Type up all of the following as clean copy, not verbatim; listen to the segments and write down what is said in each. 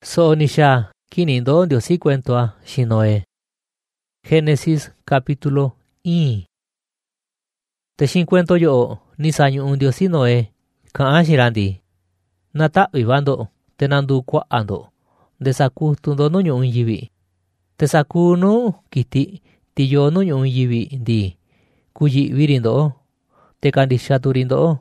So nisha kinindo Diosi cuento a Shinoe. Génesis capítulo 1. Te cuento yo nisaño un Diosi Noe ka shirandi. Nata vivando tenandu kwa ando. Desaku tundo no un yivi. Tesaku no kiti tiyo no un yivi di. Kuji virindo. Te kandisha turindo.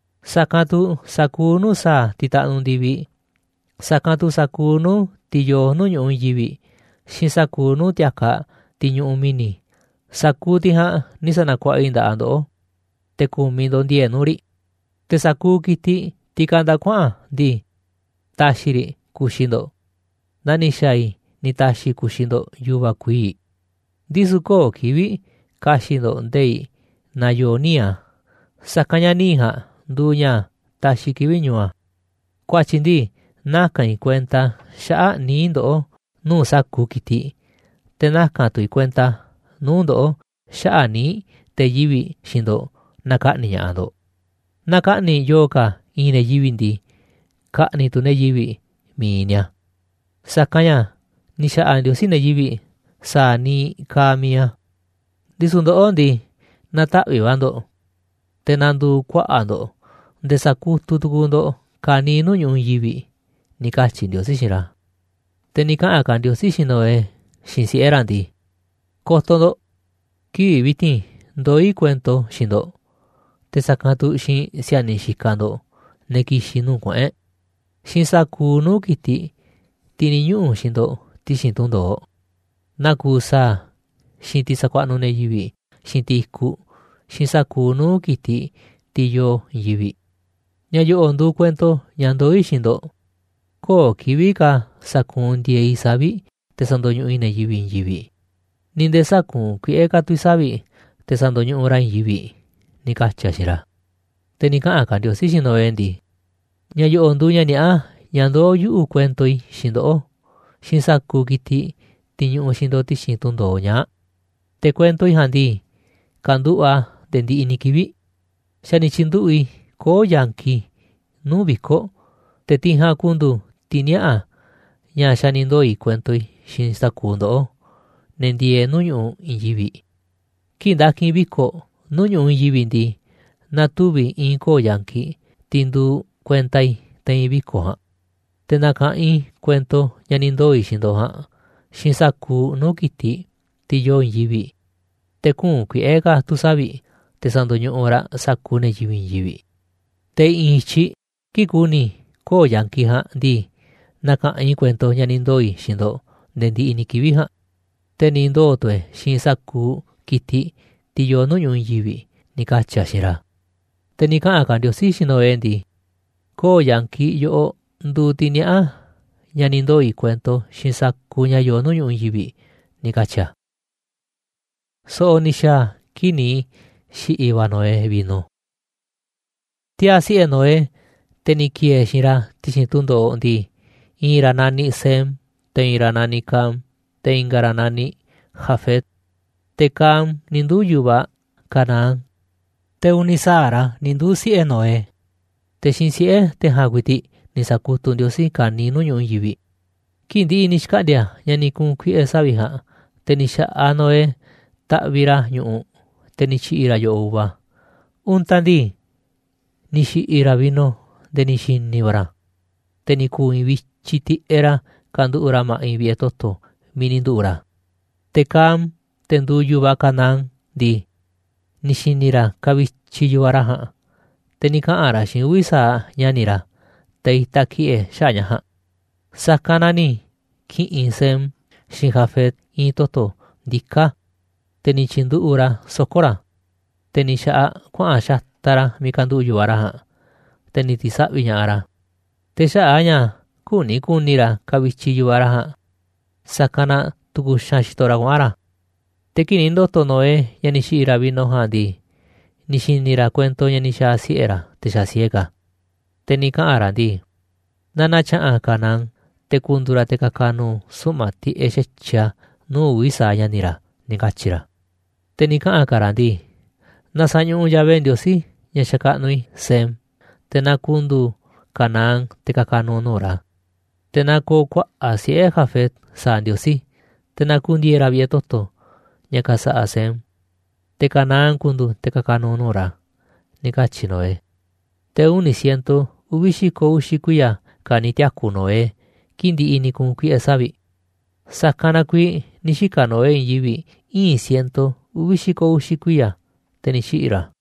Sakatu sakunu sa tita undivi. Sakatu sakunu tiyo no un yivi. Shin sakunu tiaka tiñu mini. Saku tiha nisana kwa inda ando. Te kumindo die nuri. Te saku kiti tikanda kwa di. Tashiri kushindo. Nani shai ni tashi kushindo yuva kui. Disuko kiwi kashindo ndei na yonia. Sakanya niha dunya tashi kiwi nyua. Kwa chindi naka cuenta shaa nindo nu saku kiti. Te naka tu cuenta nundo shaa ni te yivi shindo naka ni ando. Naka ni yoka ine yivindi. Ka ni tu ne yivi minya. Sakanya ni shaa Diosi ne yivi sa ni kamia. Disundo ondi nata vivando. Tenandu kwa ando. Desaku tutugundo kani no un yivi. Ni kachi Diosi shira. Te ni kaa kan Diosi shinoe shinsi erandi. Kotondo ki viti doi cuento shindo. Te sakatu shin siani shikando neki shinu kwe. Shin saku no kiti tini nyu shindo ti shintundo. Naku sa shin ti sakwa no ne yivi shin ti ku. Shin saku no kiti ti yo yivi. Nyayo ondu cuento nyandoi shindo. Ko kiwi ka sakun die isabi te sando nyu ine yivi. Ninde sakun ki eka tu isabi te sando nyu ora yivi. Ni kacha shira. Te ni kaa ka Diosi shino endi. Nyayo ondu nya ni a nyando yu cuentoi shindo. Shin saku kiti ti nyu shindo ti shintundo nya. Te cuentoi handi kandu a dendi ini kiwi. Shani chindui ko yanki nubiko te tinha kundu tinia a nya shanindoi cuentoi shin sakundo. Nendie nunyu inyivi. Kindaki biko nunyu injivindi. Natubi inko yanki tindu cuentai ten biko ha. Tenaka in cuento nyanindoi shindo ha. Shin saku no kiti tiyo injivi. Te kun kui ega tu sabi te sando nyu ora saku ne yivi injivi. Te inchi kikuni ko yanki ha di. Naka in cuento nyanindoi shindo nendi inikivi ha. Te nindo tue shin saku kiti tiyo no nyu injivi ni kacha shira. Te ni kaa ka Diosi shino endi. Ko yanki yo ndu tinia nyanindoi cuento shin saku nya yo no nyu injivi ni kacha. So nisha kini shi iwa noe vino. Tia si e noe te ni kie shira tishintundo ndi. Ira nani Sem, te ira nani Kam, te ingara nani Jafet. Te Kam nindu yuba Kanaan. Te unisara nindu si e noe. Te shin si e te hagwiti nisakutu Diosi kani no nyu yivi. Kindi inishkadia yani kun kui e sabiha. Te nisha anoe ta vira nyu. Te nichi ira yo uva. Untandi nishi ira vino de nishin nivara. Te niku invichiti era kandu urama invietoto minindu ura. Te Kam tendu yuba Kanaan di. Nishinira kavichi yuaraha. Te nika ara shin wisa nyanira. Te itaki e shanyaha. Sakanani ki insem shin Jafet intoto dika. Te nichindu ura sokora. Te nisha kwa shatara mikandu yuaraha. Te nitisa vinyara. Te shaanya kuni kunira kavichi yuaraha. Sakana tuku shashitora guara. Te kinindo to noe yanishi ira vino handi. Nishinira cuento yanisha si era te shasiega. Te nika arandi. Nanacha Kanaan te kundura te kakanu sumati eshecha nu wisa yanira nikachira. Te nika akarandi. Nasanyu yaben Diosi yashaka nui Sem. Te nakundu Kanaan te kakanu nora. Tenako kua'a sie'e Jafet sa'a Ndiosi, tenakundiera vietoto, ñaka sa'a Sem. Te Canaán kundu te kakanunura, nikachi Noé. Te 1,160 kuiya kanitiaku Noé, kindi'i nikun kui'e savi. Sakana kui nixika Noé in yivi 1,160 kuiya, te nixi'ira.